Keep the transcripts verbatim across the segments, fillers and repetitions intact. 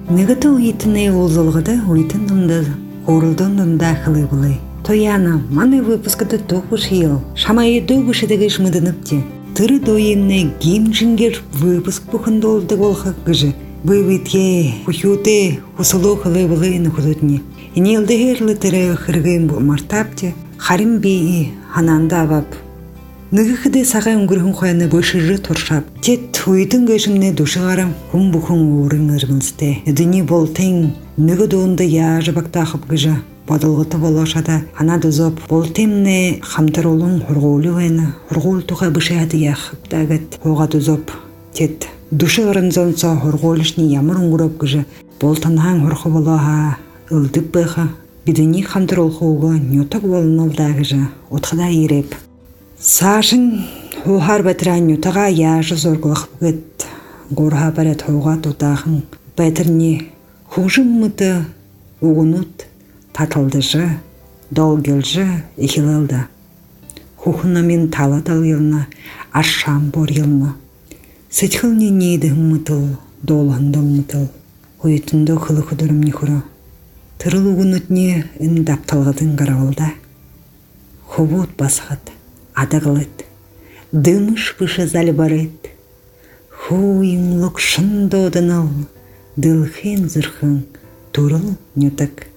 Нигыты уйтыны улзылгыды, уйтынымды орылдын дахылы былы. Тояна, маны выпускады токуш ел. Шамайы дөгүшедегі шмыдыныпте. Тыры дойынны гим жингер выпуск бухынды олды болхак гыжы. Вывитке, хухюты, хусылу хылы былы нухудутни. Инелді херлы тыры хыргын мартапте. Харим бейі хананда авап. Нығықыды саға үңгірхін қойаны бөшірі торшап. Тет уйтын көшімне душығарам хум бухын орын ырмынсты. Эдіні болтын нығы доонды яжы бақтақып гыжы. Бадылғыты болашада ана дұзып. Болтымны хамтар олың хұрғолы вайны. Хұрғол тұға бішады яқып дағыт. Оға дұзып. Тет душы ырынзонса хұрғолышны ямыр ұңғырап гыжы. Болтынған хұрқы болаға ылдып бұға. Бидіні хамтар олғуға нютық болын олдағыжы. Отқыда ереп. Сашын хухар бәтіран нютыға яжы зорғылық бұғыт. Горға бәрет хуға тұтағын. Бәтірне хужым мұты уғынут татылдыжы, долгелжы ехілілді. Хухына мен талы дал елна, ашшам бор елна. Сетхілне нейді мұтыл, долғандыл мұтыл. Уйтынды қылы құдырым нехұры. Тырыл уғынутне үн дапталғыдың қарауылда. Хубут басғыд, адығылыд. Дымыш пышы зәлі барыд. Хуйыңлық шын додыныл. Дылхын зырхын турыл нютык.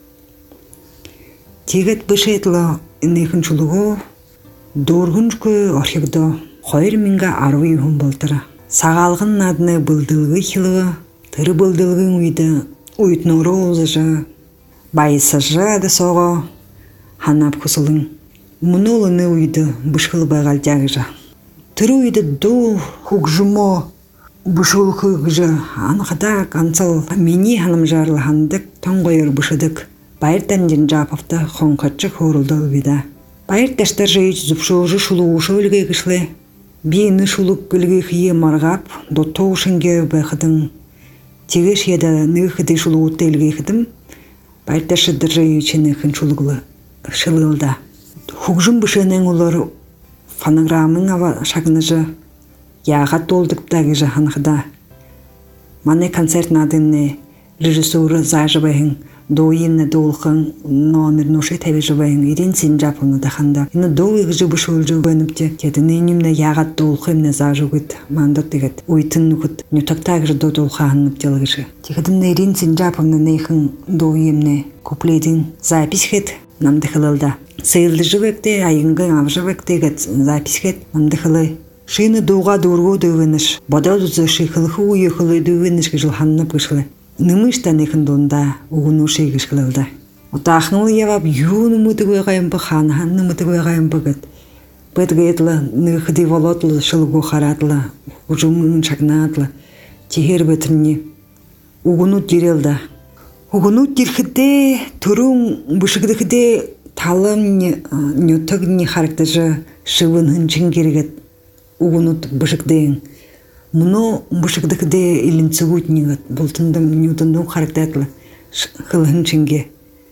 Тегет бышетлы инейхін чулуғу дорғыншкы архивды қойыр мінгі арвы үйін болтыра. Сағалғын надыны бұлдылғы хилығы, тыры бұлдылғын үйді уйтнұры олзыжы, байысыжы ады соғы ханап құсылың. Мұнылыны үйді бұшқылы бағал жағыжы. Тыры үйді ду хуқжымо бұшылқы ғыжы анқыдақ ансыл мені ханым жарлы хандық тоңғойыр бұшыдық. Байырдан жын жапыфты қонқатшы қорылды ұбида. Байыр дәштер жайыч зүпшылжы шулу ұшы өлге кішлі. Бейіні шулық гүлге қие марғап, дотто ұшынге бәқыдың. Тегеш еді нұғыды шулу ұтты өлге қыдым. Байыр дәшідір жайычыны қын шулығылы шылылда. Хуқжым бұшының олар фонограммың ава шағыныжы яғат толдықтағы жаханғыда. Маны концерт надынны режиссуры зажы бәйін. Дойынны долқын номер нұшы тәбі жывайын ерен сен жапылны дақанда. Ині дойығы жыбы шөл жывайыныпте. Кедіні немне яғат долқы емне зажы күт. Мандыр дегет. Уйтын күт. Нютақтағы жы долқағынып делгіші. Текедімне ерен сен жапылны нейхін дойымне куплейдің запись хет намды қылылда. Сейілді жывекте, айынғы ав жывекте гет запись хет намды қылы. Шыны доға дұрғы дөйвеніш. Бада дүзі шықылығы уйықылы дөйвеніш жылханынып кішілі. Нымыштан екін донда уғыну шейгіш қылылды. Отақыңыл евап юны мұты көйғайын бұ, ханығанны мұты көйғайын бұғыд. Бәдгетлі, нұқыды волотлы, шылғы қаратлы, ұжымын шағнатлы, тегер бәтіріне уғыну дерелді. Уғыну дерхіде, түрің бұшығдықыде талым нютық не характажы шывынын чыңгергет уғыну бұшықдейін. Мұны бұшықдықыде илінці өтінігіт, бұлтындым нютындың характатлы қылығын чынге.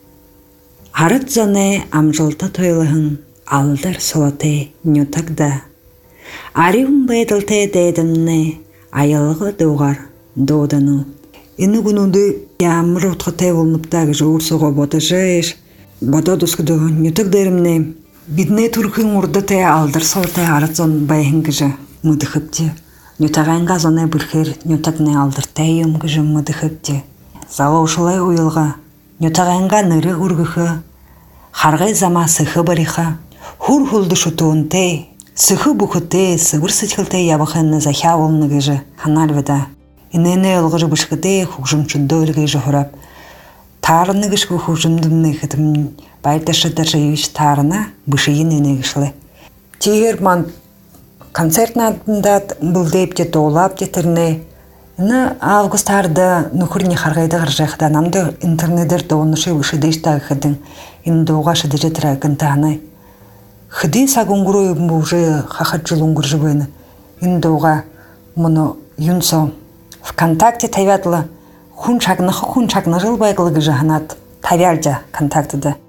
Арыт заны амжылта тойлығын алдар солаты нютақда. Арыуын бәйділті дәйдімні айылығы доғар додану. Ині күнуді ямыр ұтқытай олыныптағы жоғыр соға боты жайш. Бота дұскыды нютақ дәрімні. Бидіне түркін ұрдытай алдар солаты арыт зон байын кіжі мұдықыпте. Нютағанға зоны бүлхер нютағны алдыртай өмгіжі мұдықыпте. Зала ұшылай ойылға. Нютағанға нұры ұрғықы. Харғай зама сықы бариға. Хур-хулды шутуынтай. Сықы бұқытай, сығыр сытқылтай ябықынны захя олны кіжі. Ханальвада. Инені олғыры бұшқыдай хуқжымчынды өлгей жұрап. Тарыны кішкі хуқжымдымны қытым байдашыдар жайыш тарына бұшыйын ене кішілі. Тегер ман концертнадында бұл дейпте тоғылап детіріне. Іні август арды нүкіріне қарғайды ғыржақыда намды интернедер доғынышы үшіде іштағы қыдың. Іні доға шыды жетірі гінтағаны. Хыды сағын ғыры бұжы қақат жылын ғыржы бөйіні. Іні доға мұны юнсо ВКонтакте тавятлы хун шагнахы хун шагна жыл байгылығы жағанат тавялжа контактыды.